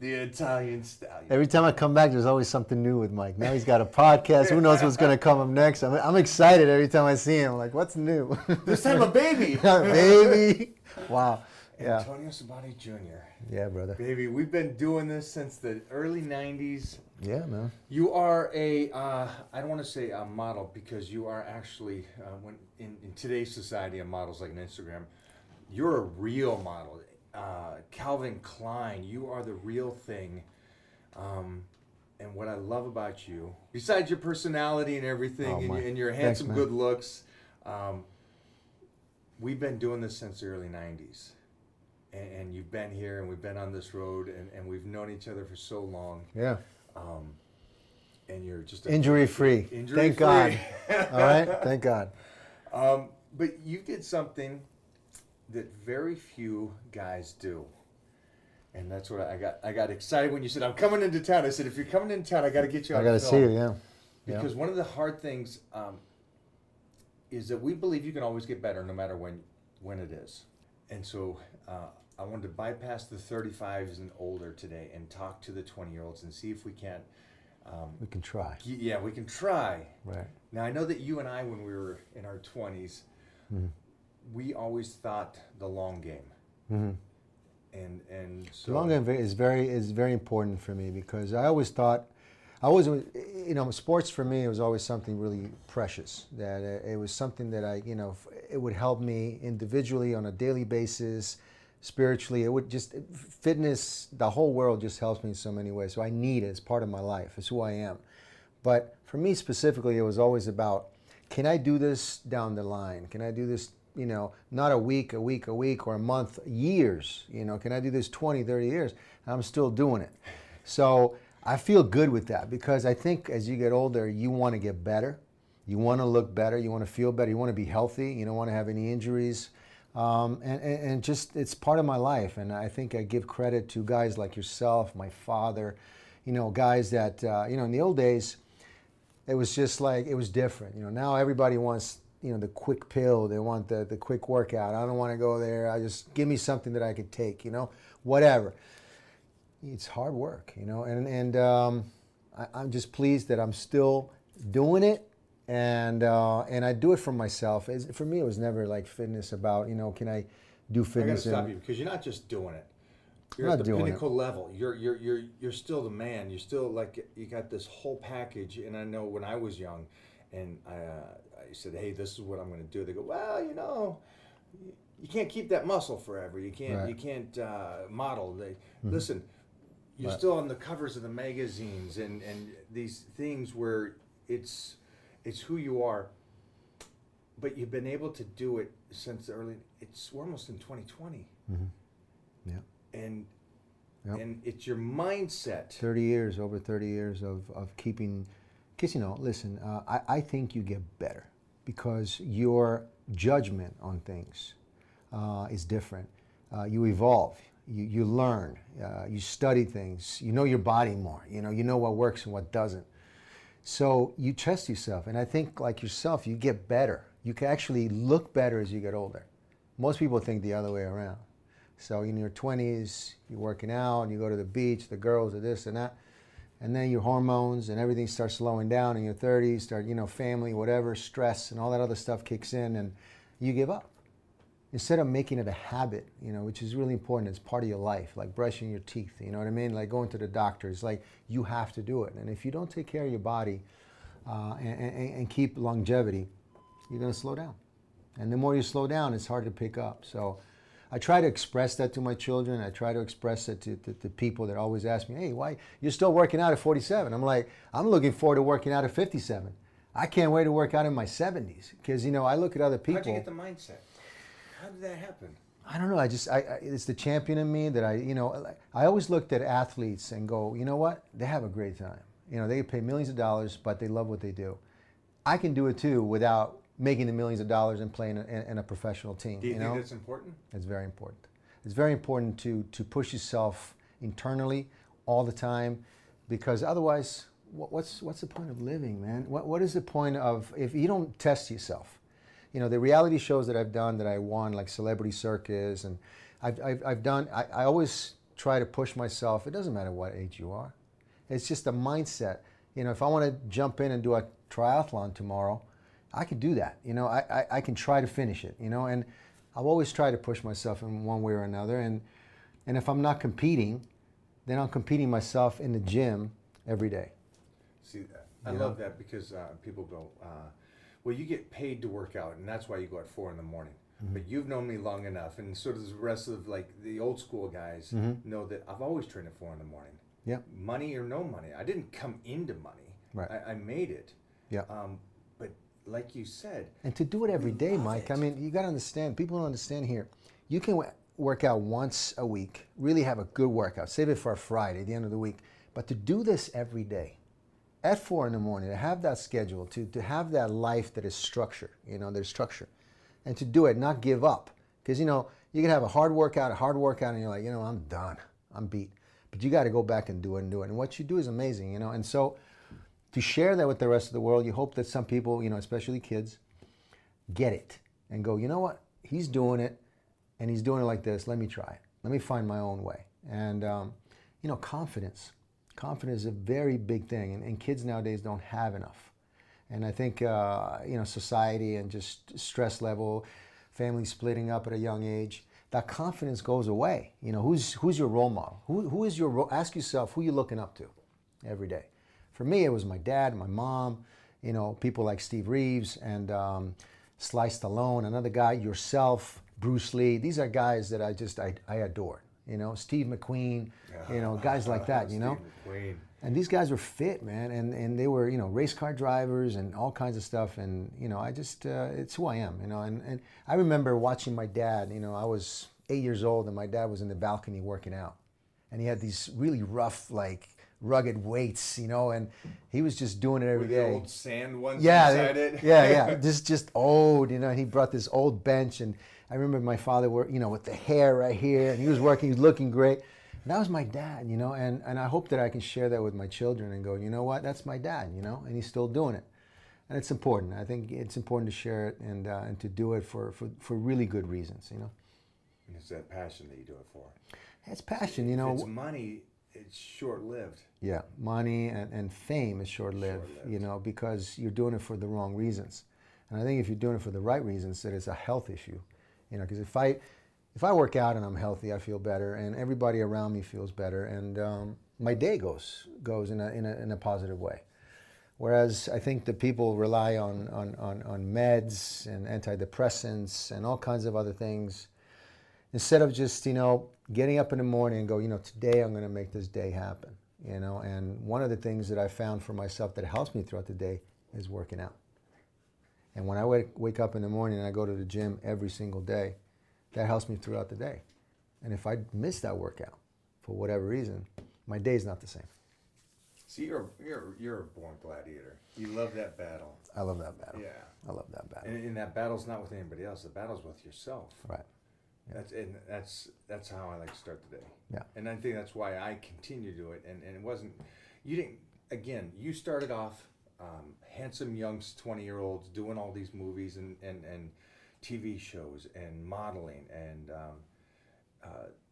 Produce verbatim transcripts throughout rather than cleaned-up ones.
The Italian Stallion. Every time I come back, there's always something new with Mike. Now he's got a podcast. Who knows what's going to come up next? I'm, I'm excited every time I see him. I'm like, what's new? This time a baby. Baby. Wow. Yeah. Antonio Sabati Junior Yeah, brother. Baby, we've been doing this since the early nineties. Yeah, man. You are a, uh, I don't want to say a model because you are actually, uh, when in, in today's society of models like an Instagram, you're a real model. Uh, Calvin Klein, you are the real thing. Um, and what I love about you, besides your personality and everything, Oh, and, my- your, and your Thanks, handsome man. good looks, um, we've been doing this since the early nineties. And, and you've been here, and we've been on this road, and, and we've known each other for so long. Yeah. Um, and you're just a, Injury free. Injury Thank free. God. All right. Thank God. Um, but you did something that very few guys do, and that's what I got. I got excited when you said, "I'm coming into town." I said, "If you're coming into town, I got to get you on I got to film." see you, yeah. Because yeah. one of the hard things um, is that we believe you can always get better, no matter when when it is. And so uh, I wanted to bypass the thirty-fives and older today and talk to the twenty-year-olds and see if we can't. Um, We can try. yeah, we can try. Right. Now, I know that you and I, when we were in our twenties, Mm-hmm. we always thought the long game. Mm-hmm. And and so The long game is very is very important for me because I always thought, I always, you know, sports for me, it was always something really precious. That it was something that I, you know, it would help me individually on a daily basis, spiritually. It would just, fitness, the whole world just helps me in so many ways. So I need it as part of my life. It's who I am. But for me specifically, it was always about, can I do this down the line? Can I do this, you know, not a week, a week, a week, or a month, years? You know, can I do this twenty, thirty years? I'm still doing it. So I feel good with that because I think as you get older, you want to get better. You want to look better. You want to feel better. You want to be healthy. You don't want to have any injuries. Um, and, and, and just, it's part of my life. And I think I give credit to guys like yourself, my father, you know, guys that, uh, you know, in the old days, it was just like, it was different. You know, now everybody wants, you know, the quick pill. They want the, the quick workout. I don't want to go there. I just, give me something that I could take, you know, whatever. It's hard work, you know, and, and um, I, I'm just pleased that I'm still doing it. And uh, and I do it for myself. It's, for me, it was never like fitness about, you know, can I do I got to fitness? stop and, you because you're not just doing it. You're I'm at not the doing pinnacle level. You're you're you're you're still the man. You're still like, you got this whole package. And I know when I was young, and I uh, I said, hey, this is what I'm going to do. They go, well, you know, you, you can't keep that muscle forever. You can't Right. you can't uh, model. They Mm-hmm. listen. You're Right. still on the covers of the magazines and and these things where it's it's who you are. But you've been able to do it since the early. It's we're almost in twenty twenty. Mhm. Yeah. And Yep. and it's your mindset. thirty years, over thirty years of, of keeping, because, you know, listen, uh, I, I think you get better because your judgment on things uh, is different. Uh, you evolve, you, you learn, uh, you study things, you know your body more, you know, you know what works and what doesn't. So you trust yourself, and I think like yourself, you get better. You can actually look better as you get older. Most people think the other way around. So in your twenties, you're working out, and you go to the beach, the girls are this and that, and then your hormones and everything starts slowing down. In your thirties, start, you know, family, whatever, stress and all that other stuff kicks in, and you give up. Instead of making it a habit, you know, which is really important, it's part of your life, like brushing your teeth, you know what I mean? Like going to the doctor, it's like you have to do it. And if you don't take care of your body uh, and, and, and keep longevity, you're gonna slow down. And the more you slow down, it's hard to pick up. So I try to express that to my children. I try to express it to, to, to people that always ask me, hey, why, you're still working out at forty-seven? I'm like, I'm looking forward to working out at fifty-seven. I can't wait to work out in my seventies. Because, you know, I look at other people. How'd you get the mindset? How did that happen? I don't know. I just, I, I, it's the champion in me that I, you know, I always looked at athletes and go, you know what? They have a great time. You know, they pay millions of dollars, but they love what they do. I can do it too without making the millions of dollars and playing in, in a professional team. Do you, you think know? that's important? It's very important. It's very important to, to push yourself internally all the time, because otherwise, what, what's, what's the point of living, man? What, what is the point of, if you don't test yourself? You know, the reality shows that I've done that I won, like Celebrity Circus, and I've, I've, I've done, I, I always try to push myself. It doesn't matter what age you are. It's just a mindset. You know, if I want to jump in and do a triathlon tomorrow, I can do that. You know, I, I, I can try to finish it, you know, and I've always tried to push myself in one way or another. And, and if I'm not competing, then I'm competing myself in the gym every day. See, I You love know? that because uh, people go, uh, well, you get paid to work out, and that's why you go at four in the morning. Mm-hmm. But you've known me long enough, and so does the rest of like the old school guys Mm-hmm. know that I've always trained at four in the morning. Yeah. Money or no money, I didn't come into money. Right. I, I made it. Yeah. Um, but like you said, And to do it every day, love Mike, it. I mean, you got to understand, people don't understand here. You can w- work out once a week, really have a good workout, save it for a Friday, the end of the week. But to do this every day, at four in the morning, to have that schedule, to, to have that life that is structure, you know, there's structure. And to do it, not give up. Because, you know, you can have a hard workout, a hard workout, and you're like, you know, I'm done, I'm beat. But you got to go back and do it and do it. And what you do is amazing, you know. And so to share that with the rest of the world, you hope that some people, you know, especially kids, get it and go, you know what, he's doing it, and he's doing it like this. Let me try it. Let me find my own way. And, um, you know, confidence. Confidence is a very big thing, and, and kids nowadays don't have enough. And I think, uh, you know, society and just stress level, families splitting up at a young age, that confidence goes away. You know, who's who's your role model? Who, who is your role? Ask yourself, who you looking up to every day? For me, it was my dad, my mom, you know, people like Steve Reeves and um, Sly Stallone, another guy, yourself, Bruce Lee. These are guys that I just, I, I adore. You know, Steve McQueen, you know, guys like that, you know. Steve McQueen. And these guys were fit, man, and, and they were, you know, race car drivers and all kinds of stuff. And, you know, I just, uh, it's who I am, you know. And, and I remember watching my dad, you know, I was eight years old and my dad was in the balcony working out. And he had these really rough, like, rugged weights, you know, and he was just doing it every With the day. old sand ones Yeah, inside they- it. yeah, yeah, just just old, you know. And he brought this old bench, and I remember my father, were, you know, with the hair right here, and he was working, he was looking great. And that was my dad, you know, and, and I hope that I can share that with my children and go, you know what, that's my dad, you know, and he's still doing it. And it's important. I think it's important to share it and uh, and to do it for, for, for really good reasons, you know. And it's that passion that you do it for. It's passion, you If know. it's money, it's short-lived. Yeah, money and, and fame is short-lived, Short-lived. you know, because you're doing it for the wrong reasons. And I think if you're doing it for the right reasons, that it's a health issue, you know, because if I, if I work out and I'm healthy, I feel better, and everybody around me feels better, and um, my day goes goes in a, in a in a positive way. Whereas I think that people rely on on, on, on meds and antidepressants and all kinds of other things, instead of just, you know, getting up in the morning and go, you know, today I'm going to make this day happen, you know. And one of the things that I found for myself that helps me throughout the day is working out. And when I wake, wake up in the morning and I go to the gym every single day, that helps me throughout the day. And if I miss that workout for whatever reason, my day's not the same. See, you're you're you're a born gladiator. You love that battle. I love that battle. Yeah. I love that battle. And, and that battle's not with anybody else. The battle's with yourself. Right. That's and that's that's how I like to start the day. Yeah. And I think that's why I continue to do it. And, and it wasn't, you didn't, again, you started off um, handsome young twenty year olds doing all these movies and, and, and T V shows and modeling. And um, uh,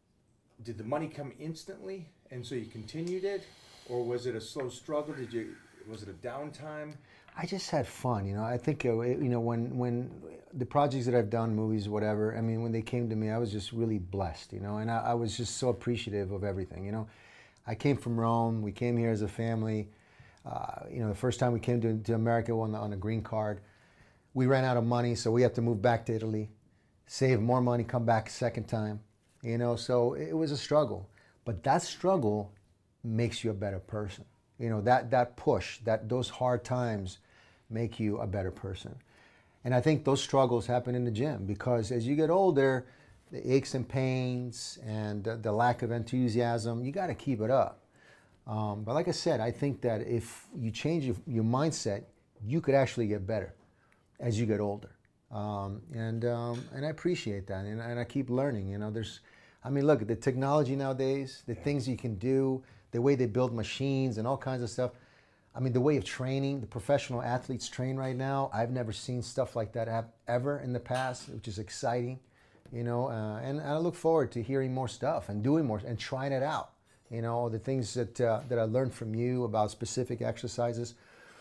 did the money come instantly and so you continued it? Or was it a slow struggle? Did you, was it a downtime? I just had fun, you know. I think, uh, you know, when when the projects that I've done, movies, whatever, I mean, when they came to me, I was just really blessed, you know, and I, I was just so appreciative of everything, you know. I came from Rome. We came here as a family. Uh, you know, the first time we came to, to America on, the, on a green card, we ran out of money, so we had to move back to Italy, save more money, come back a second time, you know. So it was a struggle. But that struggle makes you a better person. You know, that, that push, that those hard times make you a better person. And I think those struggles happen in the gym because as you get older, the aches and pains and the, the lack of enthusiasm, you got to keep it up. Um, but like I said, I think that if you change your, your mindset, you could actually get better as you get older. Um, and, um, and I appreciate that. And, and I keep learning, you know, there's, I mean, look, the technology nowadays, the things you can do, the way they build machines and all kinds of stuff. I mean, the way of training, the professional athletes train right now, I've never seen stuff like that ever in the past, which is exciting. you know, uh, and I look forward to hearing more stuff and doing more and trying it out. You know, the things that uh, that I learned from you about specific exercises.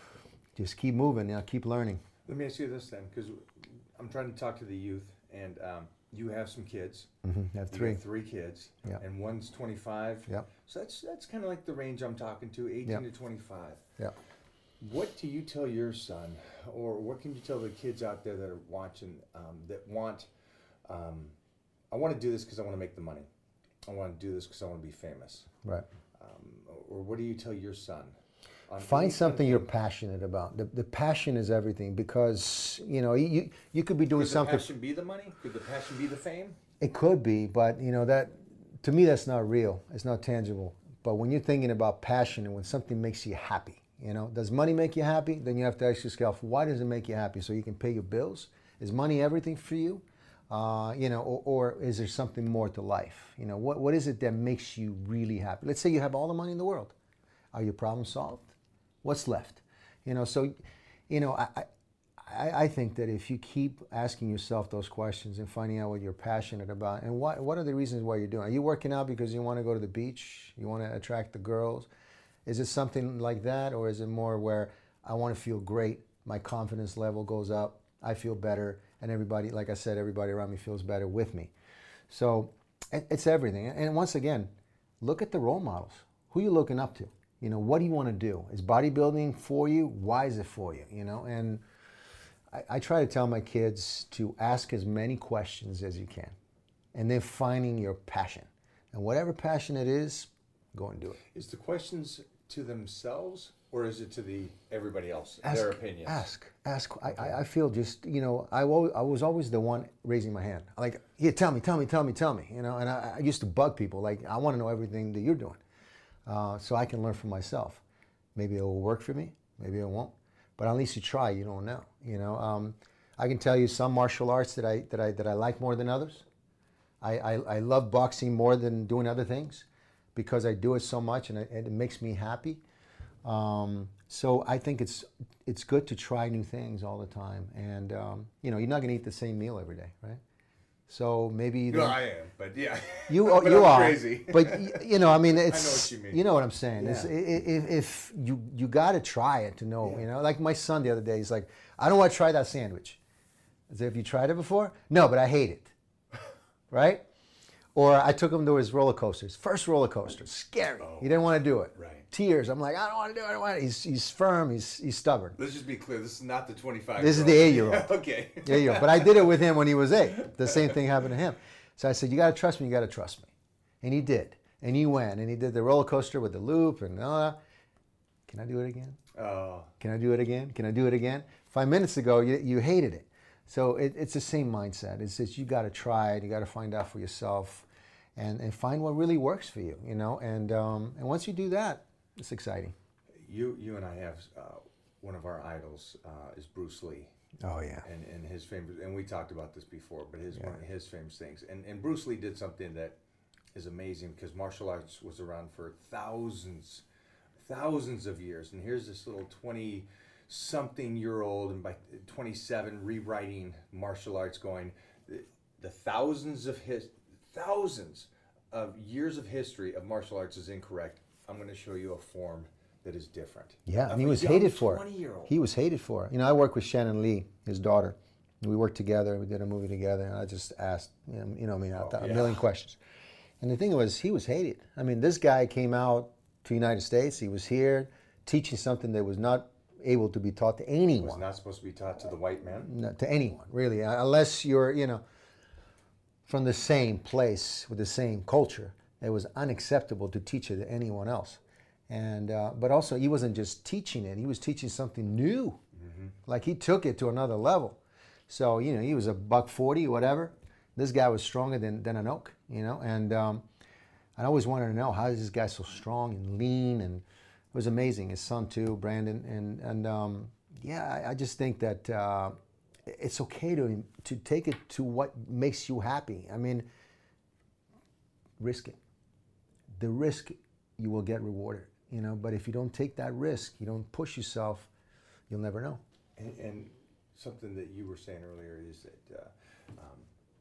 Just keep moving, you know, keep learning. Let me ask you this then, because I'm trying to talk to the youth, and um, you have some kids. Mm-hmm. I have You three. have three kids, Yep. and one's twenty-five. Yep. So that's that's kind of like the range I'm talking to, eighteen Yep. to twenty-five. Yeah. What do you tell your son, or what can you tell the kids out there that are watching um, that want? Um, I want to do this because I want to make the money. I want to do this because I want to be famous. Right. Um, or what do you tell your son? On Find any something kind you're of thing? passionate about. The, the passion is everything, because you know you you could be doing Could the something. passion be the money? Could the passion be the fame? It could be, but you know that to me that's not real. It's not tangible. But when you're thinking about passion and when something makes you happy, you know, does money make you happy? Then you have to ask yourself, why does it make you happy? So you can pay your bills? Is money everything for you? Uh, you know, or, or is there something more to life? You know, what what is it that makes you really happy? Let's say you have all the money in the world. Are your problems solved? What's left? You know, so, you know, I, I, I think that if you keep asking yourself those questions and finding out what you're passionate about, and what, what are the reasons why you're doing it? Are you working out because you want to go to the beach? You want to attract the girls? Is it something like that? Or is it more where I want to feel great, my confidence level goes up, I feel better, and everybody, like I said, everybody around me feels better with me. So it, it's everything. And once again, look at the role models. Who are you looking up to? You know, what do you want to do? Is bodybuilding for you? Why is it for you? You know, and I, I try to tell my kids to ask as many questions as you can, and then finding your passion. And whatever passion it is, go and do it. Is the questions to themselves, or is it to the everybody else, Ask, their opinions? Ask, ask. I, I, I feel just, you know, I, wa- I was always the one raising my hand. Like, here, tell me, tell me, tell me, tell me. You know, and I, I used to bug people. Like, I want to know everything that you're doing. Uh, so I can learn from myself. Maybe it will work for me, maybe it won't. But at least you try, you don't know. You know, um, I can tell you some martial arts that I that I that I like more than others. I, I, I love boxing more than doing other things because I do it so much and it, it makes me happy. Um, so I think it's it's good to try new things all the time. And um, you know, you're not going to eat the same meal every day, right? So maybe you No, don't- I am, but yeah. You, But you I'm are, crazy. but y- you know, I mean, it's. what you mean. You know what I'm saying? It's, i- Yeah. i- if, if you you got to try it to know, Yeah. you know, like my son the other day, he's like, I don't want to try that sandwich. I said, have you tried it before? No, but I hate it. Right? Or I took him to his roller coasters. First roller coaster, scary. Oh. He didn't want to do it. Right. Tears. I'm like, I don't want to do it. I don't want it. He's he's firm. He's he's stubborn. Let's just be clear. This is not the twenty-five. This is the eight-year-old. Okay. Yeah, yeah. But I did it with him when he was eight. The same thing happened to him. So I said, you got to trust me. You got to trust me. And he did. And he went. And he did the roller coaster with the loop and all that. Can I do it again? Oh. Can I do it again? Can I do it again? Five minutes ago, you, you hated it. So it, it's the same mindset. It's just you got to try it. You got to find out for yourself, and, and find what really works for you. You know. And um, and once you do that, it's exciting. You you and I have uh, one of our idols uh, is Bruce Lee. Oh yeah. And, and his famous, and we talked about this before, but his Yeah. one of his famous things, and and Bruce Lee did something that is amazing because martial arts was around for thousands, thousands of years, and here's this little twenty-something year old, and by twenty-seven rewriting martial arts, going the, the thousands of his thousands of years of history of martial arts is incorrect. I'm going to show you a form that is different. Yeah, Of and he a was young hated for it. twenty-year-old. He was hated for it. You know, I work with Shannon Lee, his daughter. We worked together. We did a movie together. And I just asked him, you know, I mean, Oh, a yeah. million questions. And the thing was, he was hated. I mean, this guy came out to the United States. He was here teaching something that was not able to be taught to It was anyone. not supposed to be taught to the white man. No, to anyone, really, uh, unless you're, you know, from the same place with the same culture. It was unacceptable to teach it to anyone else. And uh, but also, he wasn't just teaching it; he was teaching something new. Like he took it to another level. So you know, he was a buck forty, whatever. This guy was stronger than than an oak, you know. And um, I always wanted to know, how is this guy so strong and lean? And it was amazing. His son too, Brandon. And and um, yeah, I, I just think that uh, it's okay to to take it to what makes you happy. I mean, risk it. The risk, you will get rewarded. You know, but if you don't take that risk, you don't push yourself, you'll never know. And, and something that you were saying earlier is that uh, um,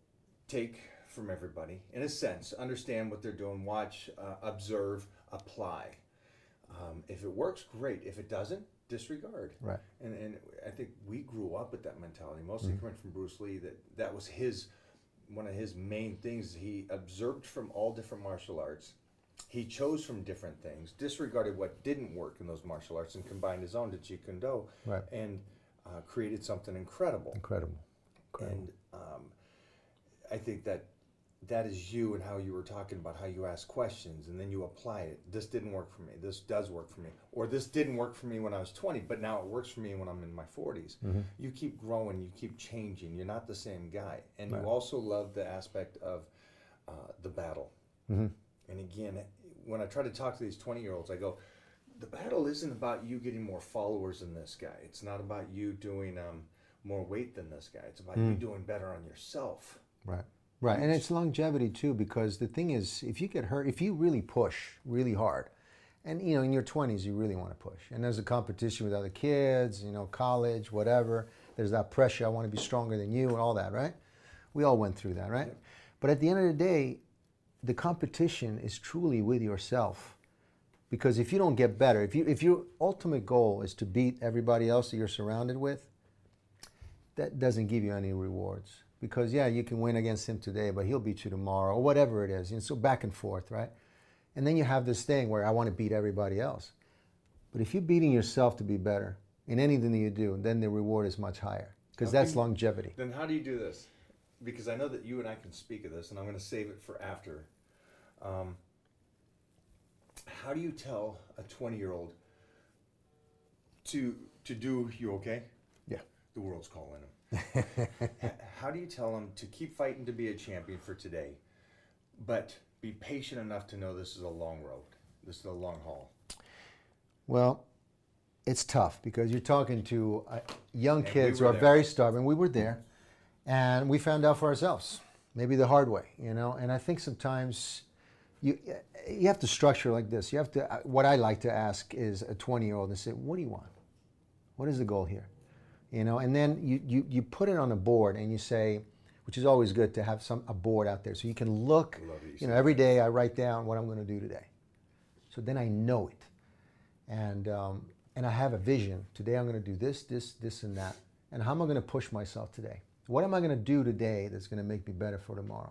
take from everybody, in a sense, understand what they're doing, watch, uh, observe, apply. Um, if it works, great. If it doesn't, disregard. Right. And and I think we grew up with that mentality, mostly mm-hmm. coming from Bruce Lee. That that was his one of his main things. He observed from all different martial arts. He chose from different things, disregarded what didn't work in those martial arts, and combined his own to Jeet Kune Do, right. and uh, created something incredible. Incredible. Incredible. And um, I think that that is you, and how you were talking about how you ask questions and then you apply it. This didn't work for me. This does work for me. Or this didn't work for me when I was twenty, but now it works for me when I'm in my forties. Mm-hmm. You keep growing. You keep changing. You're not the same guy. And right. you also love the aspect of uh, the battle. Mm-hmm. And again, when I try to talk to these twenty-year-olds, I go, the battle isn't about you getting more followers than this guy. It's not about you doing um, more weight than this guy. It's about mm. you doing better on yourself. Right. Right, and it's longevity too, because the thing is, if you get hurt, if you really push really hard, and you know, in your twenties, you really want to push, and there's a competition with other kids, you know, college, whatever, there's that pressure, I want to be stronger than you and all that, right? We all went through that, right? Yeah. But at the end of the day, the competition is truly with yourself, because if you don't get better, if you if your ultimate goal is to beat everybody else that you're surrounded with, that doesn't give you any rewards. Because, yeah, you can win against him today, but he'll beat you tomorrow, or whatever it is. And so back and forth, right? And then you have this thing where I want to beat everybody else. But if you're beating yourself to be better in anything that you do, then the reward is much higher. Because that's you, longevity. Then how do you do this? Because I know that you and I can speak of this, and I'm going to save it for after. Um, how do you tell a twenty-year-old to, to do, you okay? Yeah. The world's calling him. How do you tell them to keep fighting to be a champion for today, but be patient enough to know this is a long road, this is a long haul? Well, it's tough because you're talking to uh, young and kids we who are there. very stubborn. We were there, and we found out for ourselves, maybe the hard way, you know. And I think sometimes you you have to structure like this. You have to. What I like to ask is a twenty-year-old and say, "What do you want? What is the goal here?" You know, and then you, you, you put it on a board and you say, which is always good to have some a board out there so you can look, you know, every day I write down what I'm going to do today. So then I know it. And, um, and I have a vision. Today I'm going to do this, this, this, and that. And how am I going to push myself today? What am I going to do today that's going to make me better for tomorrow?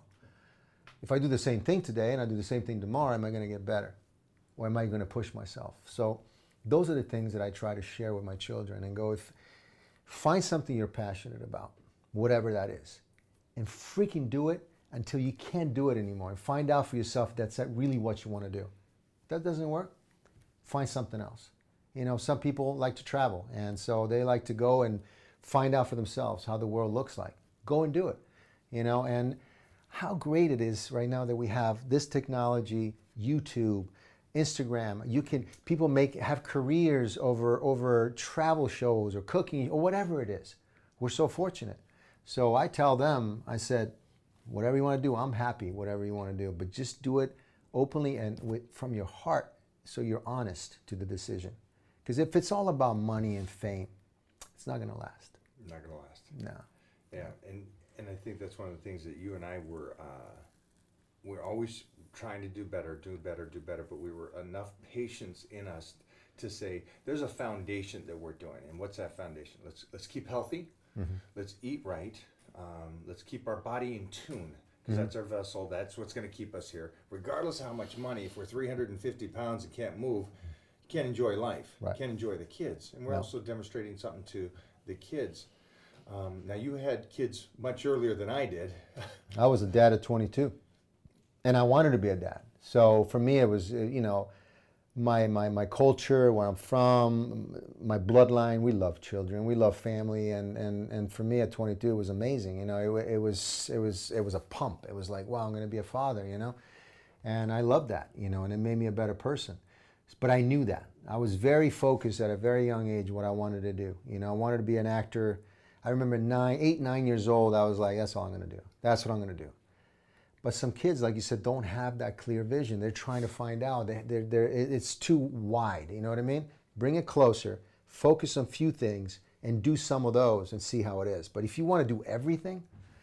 If I do the same thing today and I do the same thing tomorrow, am I going to get better? Or am I going to push myself? So those are the things that I try to share with my children and go, if find something you're passionate about, whatever that is, and freaking do it until you can't do it anymore. And find out for yourself that's really what you want to do. If that doesn't work, find something else. You know, some people like to travel, and so they like to go and find out for themselves how the world looks like. Go and do it. You know, and how great it is right now that we have this technology, YouTube, Instagram. You can people make have careers over over travel shows or cooking or whatever it is. We're so fortunate. So I tell them, I said, whatever you want to do, I'm happy. Whatever you want to do, but just do it openly and with, from your heart, so you're honest to the decision. Because if it's all about money and fame, it's not going to last. Not going to last. No. Yeah, and and I think that's one of the things that you and I were uh, we're always trying to do better, do better, do better, but we were enough patience in us to say there's a foundation that we're doing, and what's that foundation? Let's let's keep healthy, mm-hmm. let's eat right, um, let's keep our body in tune, because mm-hmm. that's our vessel. That's what's going to keep us here, regardless of how much money. If we're three hundred fifty pounds and can't move, you can't enjoy life. Right. You can't enjoy the kids, and we're no. also demonstrating something to the kids. Um, now you had kids much earlier than I did. I was a dad at twenty-two. And I wanted to be a dad. So for me, it was, you know, my, my, my culture, where I'm from, my bloodline, we love children, we love family. And, and, and for me at twenty-two, it was amazing. You know, it, it, was, it, was, it was a pump. It was like, wow, I'm going to be a father, you know. And I loved that, you know, and it made me a better person. But I knew that. I was very focused at a very young age what I wanted to do. You know, I wanted to be an actor. I remember nine, eight, nine years old, I was like, that's all I'm going to do. That's what I'm going to do. But some kids, like you said, don't have that clear vision. They're trying to find out. They're, they're, they're, it's too wide, you know what I mean? Bring it closer, focus on a few things, and do some of those and see how it is. But if you want to do everything,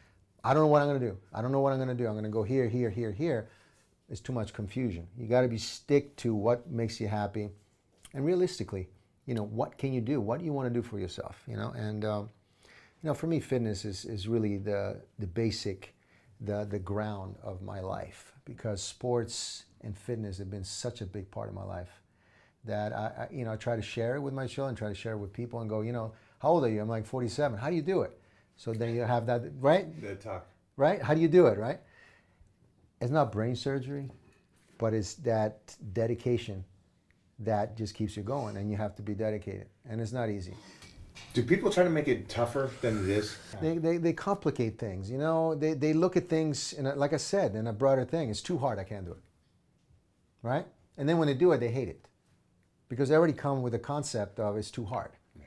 I don't know what I'm going to do. I don't know what I'm going to do. I'm going to go here, here, here, here. It's too much confusion. You got to be stick to what makes you happy, and realistically, you know, what can you do? What do you want to do for yourself? You know, and um, you know, for me, fitness is is really the the basic, the the ground of my life, because sports and fitness have been such a big part of my life that I, I you know I try to share it with my children, try to share it with people, and go, you know, how old are you? I'm like forty-seven. How do you do it? So then you have that, right? The talk. Right? How do you do it, right? It's not brain surgery, but it's that dedication that just keeps you going, and you have to be dedicated. And it's not easy. Do people try to make it tougher than it is? They, they, they complicate things, you know? They, they look at things, in a, like I said, in a broader thing. It's too hard, I can't do it. Right? And then when they do it, they hate it. Because they already come with a concept of it's too hard. Yeah.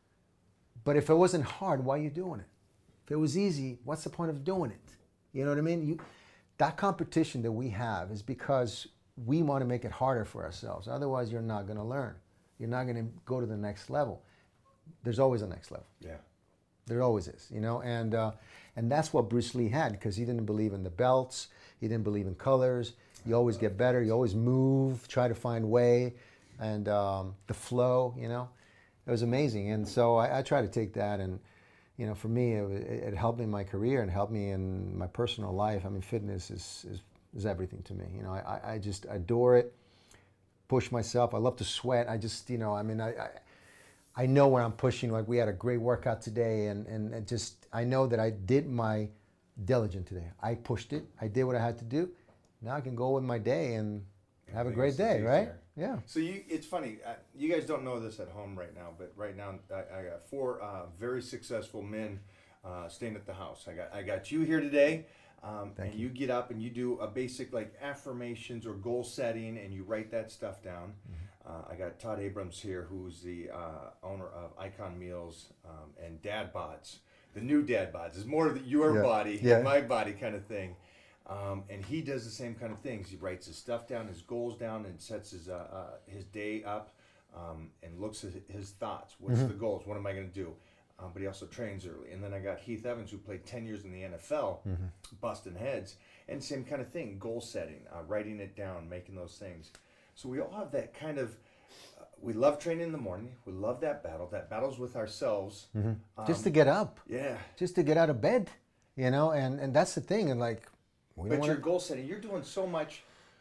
But if it wasn't hard, why are you doing it? If it was easy, what's the point of doing it? You know what I mean? You, that competition that we have is because we want to make it harder for ourselves. Otherwise, you're not going to learn. You're not going to go to the next level. There's always a next level. Yeah. There always is, you know? And, uh, and that's what Bruce Lee had, because he didn't believe in the belts. He didn't believe in colors. You always get better. You always move, try to find way, and um, the flow, you know? It was amazing. And so I, I try to take that, and you know, for me, it, it helped me in my career and helped me in my personal life. I mean, fitness is, is, is everything to me. You know, I, I just adore it, push myself. I love to sweat. I just, you know, I mean, I, I, I know when I'm pushing, like we had a great workout today, and, and it just, I know that I did my diligent today. I pushed it. I did what I had to do. Now I can go with my day and have a great day, right? Yeah. So you, it's funny. Uh, you guys don't know this at home right now, but right now I, I got four uh, very successful men uh, staying at the house. I got I got you here today, um, and you. you get up and you do a basic like affirmations or goal setting, and you write that stuff down. Mm-hmm. uh, I got Todd Abrams here, who's the uh, owner of Icon Meals um, and Dad Bods. The new Dad Bods is more of the, your yeah. body, yeah. my body kind of thing. Um, and he does the same kind of things. He writes his stuff down, his goals down, and sets his uh, uh, his day up, um, and looks at his thoughts. What's mm-hmm. the goals? What am I going to do? Um, but he also trains early. And then I got Heath Evans, who played ten years in the N F L, mm-hmm. busting heads, and same kind of thing: goal setting, uh, writing it down, making those things. So we all have that kind of. Uh, we love training in the morning. We love that battle. That battle's with ourselves. Mm-hmm. Um, Just to get up. Yeah. Just to get out of bed, you know. And and that's the thing. And like. We but your goal setting, you're doing so much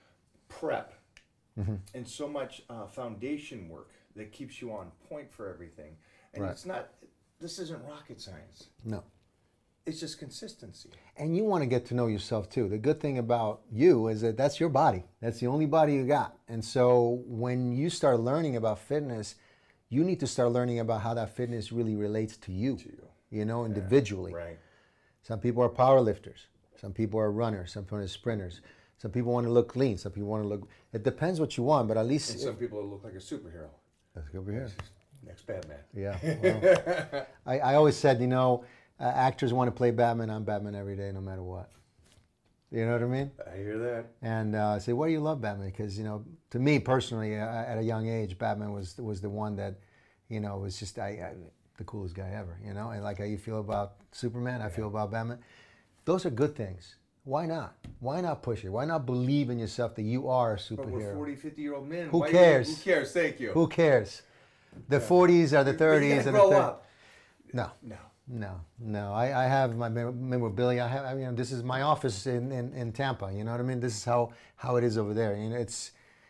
prep mm-hmm. and so much uh, foundation work that keeps you on point for everything. And right. it's not, this isn't rocket science. No. It's just consistency. And you want to get to know yourself too. The good thing about you is that that's your body. That's the only body you got. And so when you start learning about fitness, you need to start learning about how that fitness really relates to you, to you. you know, yeah. individually. Right. Some people are power lifters. Some people are runners, some people are sprinters. Some people want to look lean, some people want to look... It depends what you want, but at least... And some people look like a superhero. Let's go over here. Next Batman. Yeah. Well, I, I always said, you know, uh, actors want to play Batman. I'm Batman every day, no matter what. You know what I mean? I hear that. And uh, I say, why do you love Batman? Because, you know, to me personally, uh, at a young age, Batman was was the one that, you know, was just I, I, the coolest guy ever, you know? And like how you feel about Superman, I yeah. feel about Batman. Those are good things. Why not? Why not push it? Why not believe in yourself that you are a superhero? But we're forty, fifty-year-old men. Who Why cares? You, who cares? Thank you. Who cares? The yeah. forties are the thirties. And grow the up. No. No. No. No. I, I have my memorabilia. I have. I mean, this is my office in, in, in Tampa. You know what I mean? This is how, how it is over there. You know, it's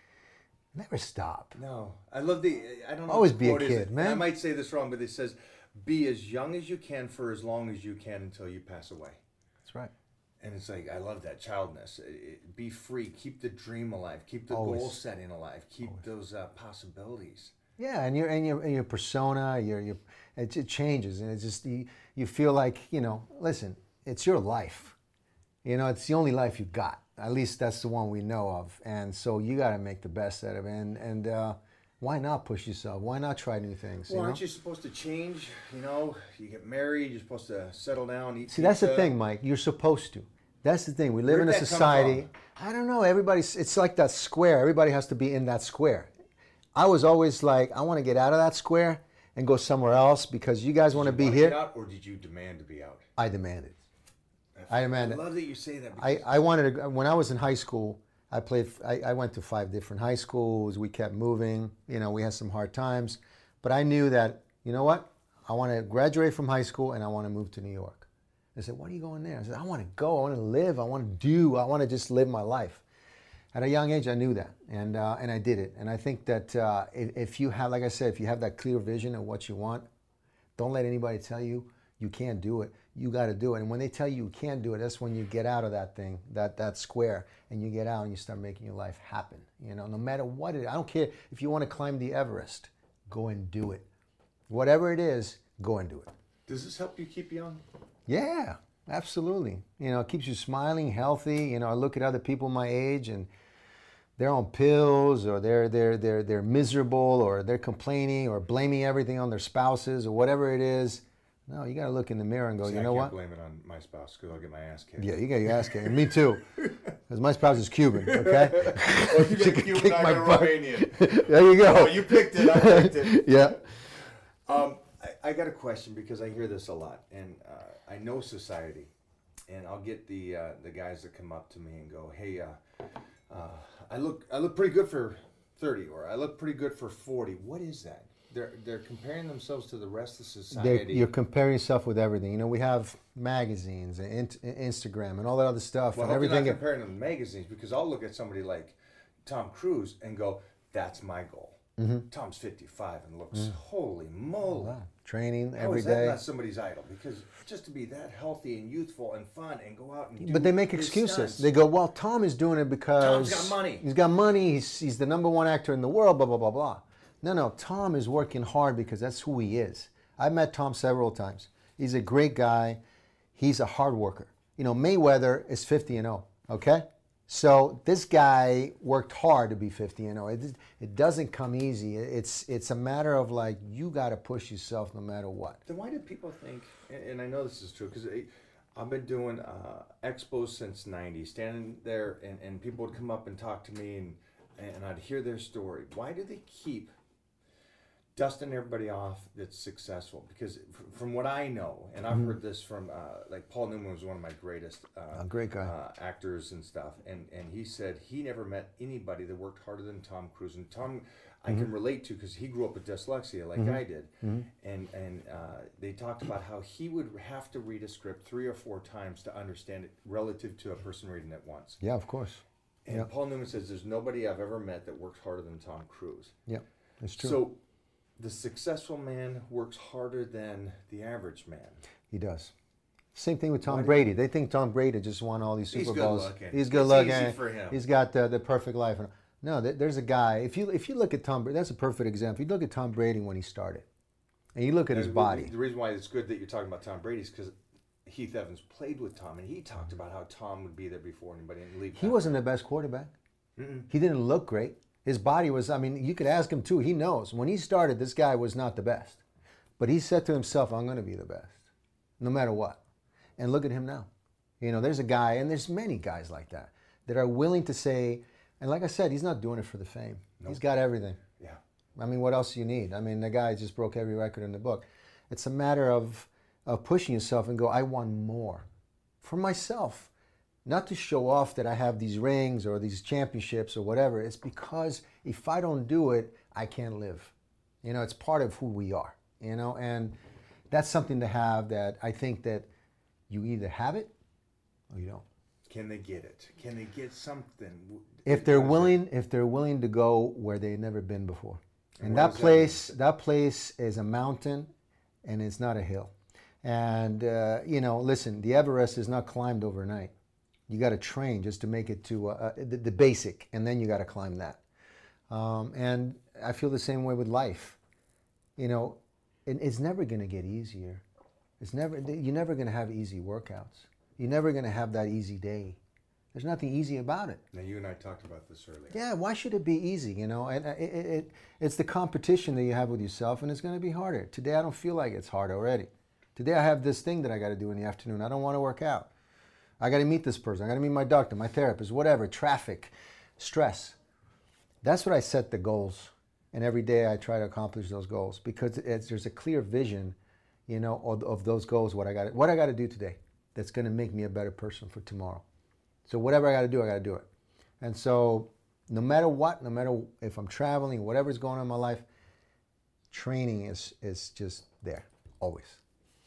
never stop. No. I love the. I don't know. Always be a kid, is. man. I might say this wrong, but it says, "Be as young as you can for as long as you can until you pass away." That's right. And it's like, I love that childness. It, it, be free. Keep the dream alive. Keep the Always. goal setting alive. Keep Always. those uh, possibilities. Yeah, and your and your and your persona, your your it, it changes, and it's just you, you feel like, you know, listen, it's your life. You know, it's the only life you got. At least that's the one we know of, and so you got to make the best out of it. And and uh, why not push yourself? Why not try new things? Well, you know? aren't you supposed to change? You know, you get married, you're supposed to settle down, eat See, pizza. that's the thing, Mike. You're supposed to. That's the thing. We live Where'd in a that society. I don't know. Everybody's. It's like that square. Everybody has to be in that square. I was always like, I want to get out of that square and go somewhere else because you guys want to be want here. Get out, or did you demand to be out? I demanded. Uh, I demand I it. love that you say that. I, because- I wanted to, when I was in high school, I played, I, I went to five different high schools. We kept moving. You know, we had some hard times. But I knew that, you know what? I want to graduate from high school and I want to move to New York. They said, what are you going there? I said, I want to go. I want to live. I want to do. I want to just live my life. At a young age, I knew that, and uh, and I did it. And I think that uh, if, if you have, like I said, if you have that clear vision of what you want, don't let anybody tell you you can't do it. You got to do it. And when they tell you you can't do it, that's when you get out of that thing, that that square, and you get out and you start making your life happen. You know, no matter what it is. I don't care if you want to climb the Everest, go and do it. Whatever it is, go and do it. Does this help you keep young? Yeah, absolutely. You know, it keeps you smiling, healthy. You know, I look at other people my age and they're on pills, or they're they're they're they're miserable, or they're complaining, or blaming everything on their spouses, or whatever it is. No, you got to look in the mirror and go, See, you I know can't what? blame it on my spouse because I'll get my ass kicked. Yeah, you got your ass kicked. And me too, because my spouse is Cuban. Okay. Well, you She get can Cuban, kick I my got butt. Romanian. There you go. Oh, you picked it. I picked it. Yeah. Um, I, I got a question because I hear this a lot, and uh, I know society, and I'll get the uh, the guys that come up to me and go, "Hey, uh, uh, I look I look pretty good for thirty, or I look pretty good for forty. What is that?" They're they're comparing themselves to the rest of They're- society. You're comparing yourself with everything. You know, we have magazines and in- Instagram and all that other stuff, well, and I hope you're everything. not comparing them to magazines, because I'll look at somebody like Tom Cruise and go, "That's my goal." Mm-hmm. Tom's fifty-five and looks, holy moly. Wow. Training How every is that day. not somebody's idol? Because just to be that healthy and youthful and fun and go out and do But they make his excuses. stunts. They go, well, Tom is doing it because Tom's got money. He's got money. He's, he's the number one actor in the world, blah, blah, blah, blah. No, no, Tom is working hard because that's who he is. I've met Tom several times. He's a great guy. He's a hard worker. You know, Mayweather is fifty and oh, okay? So this guy worked hard to be fifty and oh. It, it doesn't come easy. It's, it's a matter of like, you got to push yourself no matter what. Then why do people think, and, and I know this is true, because I've been doing uh, expos since ninety, standing there, and, and people would come up and talk to me, and, and I'd hear their story. Why do they keep dusting everybody off that's successful? Because f- from what I know, and I've heard this from, uh, like Paul Newman was one of my greatest uh, A great guy. uh, actors and stuff, and, and he said he never met anybody that worked harder than Tom Cruise. And Tom, I can relate to, because he grew up with dyslexia like I did, and and uh, they talked about how he would have to read a script three or four times to understand it relative to a person reading it once. Yeah, of course. And Yeah. Paul Newman says there's nobody I've ever met that works harder than Tom Cruise. Yeah, it's true. So the successful man works harder than the average man. He does. Same thing with Tom Why do- Brady. They think Tom Brady just won all these He's Super good Bowls. looking. He's good It's looking. easy for him. He's got the, the perfect life. No, there- there's a guy. If you if you look at Tom Brady, that's a perfect example. You look at Tom Brady when he started, and you look at his And body. The reason why it's good that you're talking about Tom Brady is because Heath Evans played with Tom, and he talked about how Tom would be there before anybody and leave. He wasn't the best quarterback. He didn't look great. His body was. I mean, you could ask him too. He knows when he started, this guy was not the best, but he said to himself, "I'm going to be the best, no matter what." And look at him now. You know, there's a guy, and there's many guys like that that are willing to say. And like I said, he's not doing it for the fame. He's got everything. Yeah. I mean, what else do you need? I mean, the guy just broke every record in the book. It's a matter of, of pushing yourself and go, I want more for myself. Not to show off that I have these rings or these championships or whatever. It's because if I don't do it, I can't live. You know, it's part of who we are, you know, and that's something to have that I think that you either have it or you don't. Can they get it? Can they get something? If they're How does willing, if they're willing to go where they've never been before, And and what that does that place, that place is a mountain, and it's not a hill. And uh, you know, listen, the Everest is not climbed overnight. You got to train just to make it to uh, the, the basic, and then you got to climb that. Um, and I feel the same way with life. You know, it, it's never going to get easier. It's never. You're never going to have easy workouts. You're never going to have that easy day. There's nothing easy about it. Now, you and I talked about this earlier. Yeah, why should it be easy? You know, and it, it, it, it's the competition that you have with yourself, and it's going to be harder. Today, I don't feel like it's hard already. Today, I have this thing that I got to do in the afternoon. I don't want to work out. I got to meet this person. I got to meet my doctor, my therapist, whatever. Traffic, stress. That's what I set the goals, and every day I try to accomplish those goals because it's, there's a clear vision, you know, of, of those goals. What I got, what I got to do today. that's going to make me a better person for tomorrow. So whatever I got to do, I got to do it. And so no matter what, no matter if I'm traveling, whatever's going on in my life, training is, is just there, always,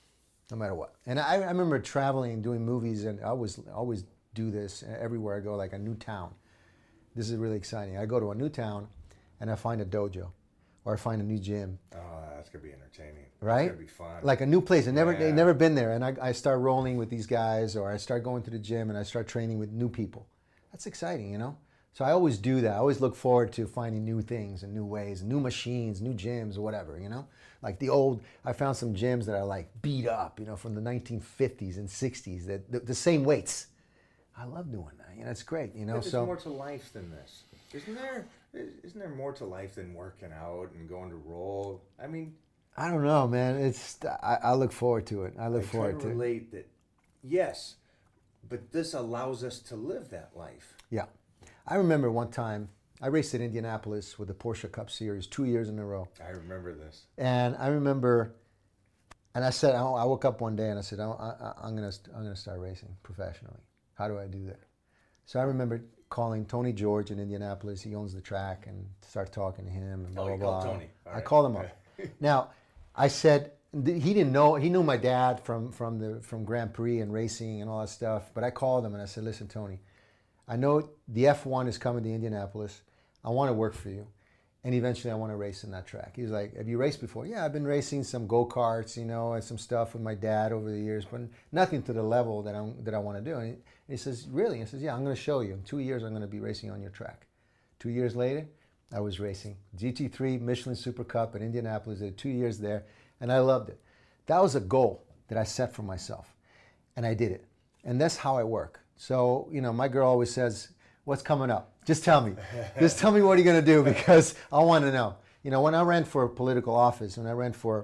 no matter what. And I, I remember traveling and doing movies, and I always, always do this everywhere I go, like a new town. This is really exciting. I go to a new town, and I find a dojo, or I find a new gym. Oh, that's gonna be entertaining. Right? It's gonna be fun. Like a new place. I never, Yeah. they've never been there, and I, I start rolling with these guys, or I start going to the gym, and I start training with new people. That's exciting, you know. So I always do that. I always look forward to finding new things and new ways, new machines, new gyms, or whatever, you know. Like the old, I found some gyms that are like beat up, you know, from the nineteen fifties and sixties, that the, the same weights. I love doing that. You know, it's great, you know. But there's so more to life than this, isn't there? Isn't there more to life than working out and going to roll? I mean, I don't know, man. It's I, I look forward to it. I look I forward try to to it. relate that. Yes, but this allows us to live that life. Yeah. I remember one time I raced at Indianapolis with the Porsche Cup Series two years in a row. I remember this. And I remember, and I said, I I woke up one day and I said, I, I, I'm gonna I'm gonna start racing professionally. How do I do that? So I remember calling Tony George in Indianapolis. He owns the track, and start talking to him and blah Oh, blah you blah. called Tony. All I right. called him up. Now, I said he didn't know. He knew my dad from from the from Grand Prix and racing and all that stuff. But I called him and I said, listen, Tony, I know the F one is coming to Indianapolis. I want to work for you. And eventually I want to race in that track. He was like, have you raced before? Yeah, I've been racing some go-karts, you know, and some stuff with my dad over the years, but nothing to the level that, I'm, that I want to do. And he, and he says, really? He says, yeah, I'm going to show you. In two years, I'm going to be racing on your track. Two years later, I was racing G T three Michelin Super Cup in Indianapolis. I did two years there, and I loved it. That was a goal that I set for myself, and I did it. And that's how I work. So, you know, my girl always says, what's coming up? Just tell me. Just tell me what you're going to do, because I want to know. You know, when I ran for political office, when I ran for,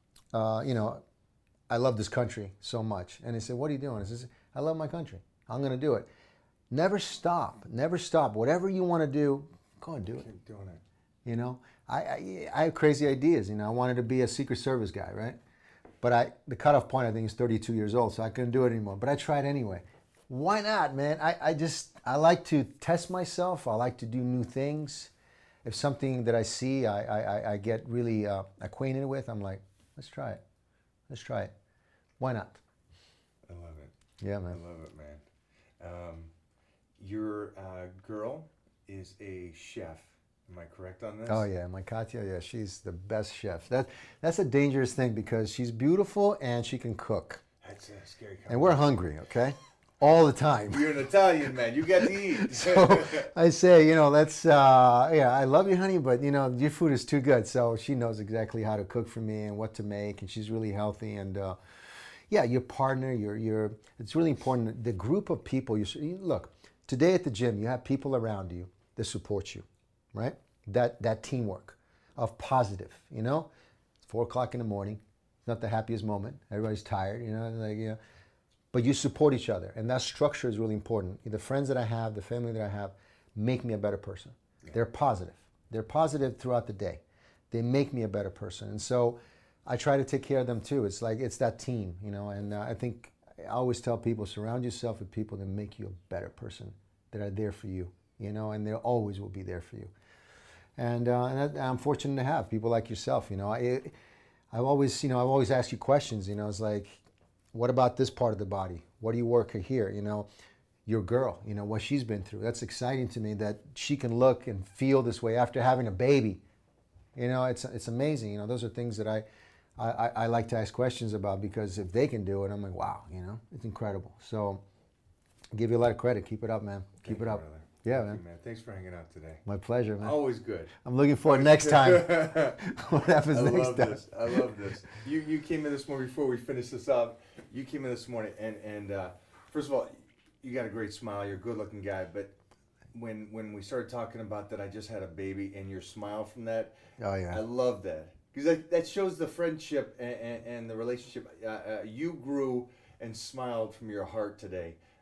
uh, you know, I love this country so much. And he said, what are you doing? I said, I love my country. I'm going to do it. Never stop. Never stop. Whatever you want to do, go and do it. Keep doing it. You know, I, I, I have crazy ideas. You know, I wanted to be a Secret Service guy, right? But I, the cutoff point, I think, is thirty-two years old, so I couldn't do it anymore. But I tried anyway. Why not, man? I, I just, I like to test myself. I like to do new things. If something that I see, I, I, I get really uh, acquainted with, I'm like, let's try it. Let's try it. Why not? I love it. Yeah, man. I love it, man. Um, your uh, girl is a chef. Am I correct on this? Oh yeah, my Katya, yeah, she's the best chef. That that's a dangerous thing, because she's beautiful and she can cook. That's a scary comment. And we're hungry, okay? All the time. You're an Italian man. You got to eat. So I say, you know, let's, uh, yeah, I love you, honey, but, you know, your food is too good. So she knows exactly how to cook for me and what to make, and she's really healthy. And, uh, yeah, your partner, your, your, it's really important. The group of people, you, you look, today at the gym, you have people around you that support you, right? That, that teamwork of positive, you know? It's four o'clock in the morning. It's not the happiest moment. Everybody's tired, you know, like, you know. But you support each other, and that structure is really important. The friends that I have, the family that I have, make me a better person. Yeah. They're positive. They're positive throughout the day. They make me a better person. And so I try to take care of them too. It's like, it's that team, you know, and uh, I think I always tell people, surround yourself with people that make you a better person, that are there for you, you know, and they always will be there for you. And, uh, and I, I'm fortunate to have people like yourself, you know. I, I've always, you know, I've always asked you questions, you know, it's like, what about this part of the body? What do you work here? You know, your girl, you know, what she's been through. That's exciting to me, that she can look and feel this way after having a baby. You know, it's it's amazing. You know, those are things that I, I, I like to ask questions about, because if they can do it, I'm like, wow, you know, it's incredible. So I give you a lot of credit. Keep it up, man. Keep Thank it you, up. brother. Yeah, Thank man. you, man. Thanks for hanging out today. My pleasure, man. Always good. I'm looking forward next time. What happens I next love time? this. I love this. You you came in this morning, before we finish this up. You came in this morning, and and uh, first of all, you got a great smile. You're a good-looking guy. But when when we started talking about that, I just had a baby, and your smile from that. Oh yeah. I love that, because that, that shows the friendship and, and, and the relationship. Uh, uh, you grew and smiled from your heart today.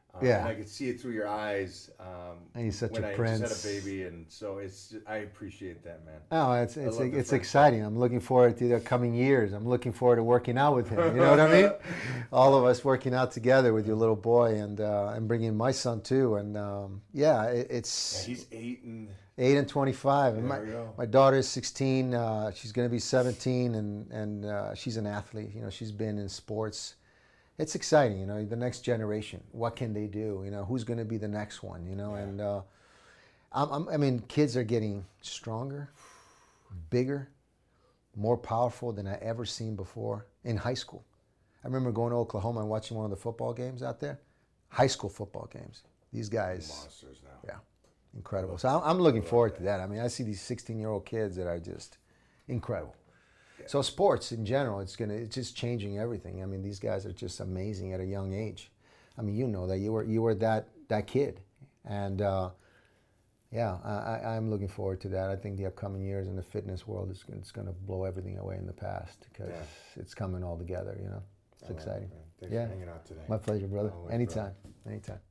Uh, Yeah. And I could see it through your eyes. Um, And he's such when a I prince. just had a baby, and so it's I appreciate that, man. Oh, it's I it's love the it's friendship. exciting. I'm looking forward to the coming years. I'm looking forward to working out with him. You know what I mean? All of us working out together with your little boy, and uh, and bringing my son too. And um, yeah, it, it's Yeah, he's eight and eight and twenty-five. And my There we go. my daughter is sixteen. Uh, she's going to be seventeen, and and uh, she's an athlete. You know, she's been in sports. It's exciting, you know, the next generation. What can they do? You know, who's going to be the next one? You know, Yeah. and uh, I'm, I'm, I mean, kids are getting stronger, bigger, more powerful than I ever seen before in high school. I remember going to Oklahoma and watching one of the football games out there, high school football games. These guys, monsters now. yeah, incredible. So I'm, I'm looking forward to that. I mean, I see these sixteen-year-old kids that are just incredible. So sports in general, it's gonna it's just changing everything. I mean, these guys are just amazing at a young age. I mean, you know that you were you were that that kid, and uh, yeah, I, I'm looking forward to that. I think the upcoming years in the fitness world is it's going to blow everything away in the past because Yeah. it's coming all together. You know, it's I love it, exciting. man. Thanks Yeah, for hanging out today. my pleasure, brother. Always, Anytime, brother. anytime.